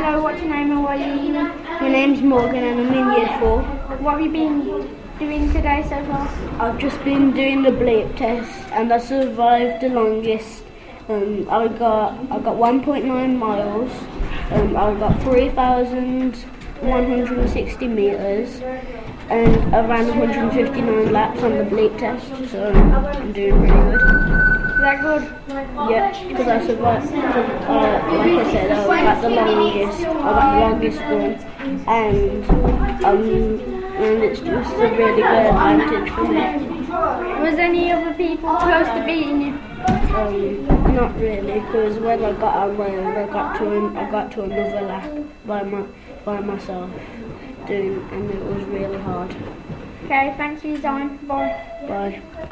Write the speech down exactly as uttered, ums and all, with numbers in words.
Hello, what's your name and what are you doing? My name's Morgan and I'm in year four. What have you been doing today so far? I've just been doing the bleep test and I survived the longest. Um, I got I got one point nine miles. Um, I got three thousand one hundred sixty metres and I ran one hundred fifty-nine laps on the bleep test, so I'm doing really good. Is that good? Yeah, because I survived, uh, like I said, I got the longest, I got the longest one, and um, and it's just a really good advantage for me. Was any other people close to beating you? Um, not really, because when I got on my own, I got to an, I got to another lap by my by myself, doing, and it was really hard. Okay, thanks for your time. Bye. Bye.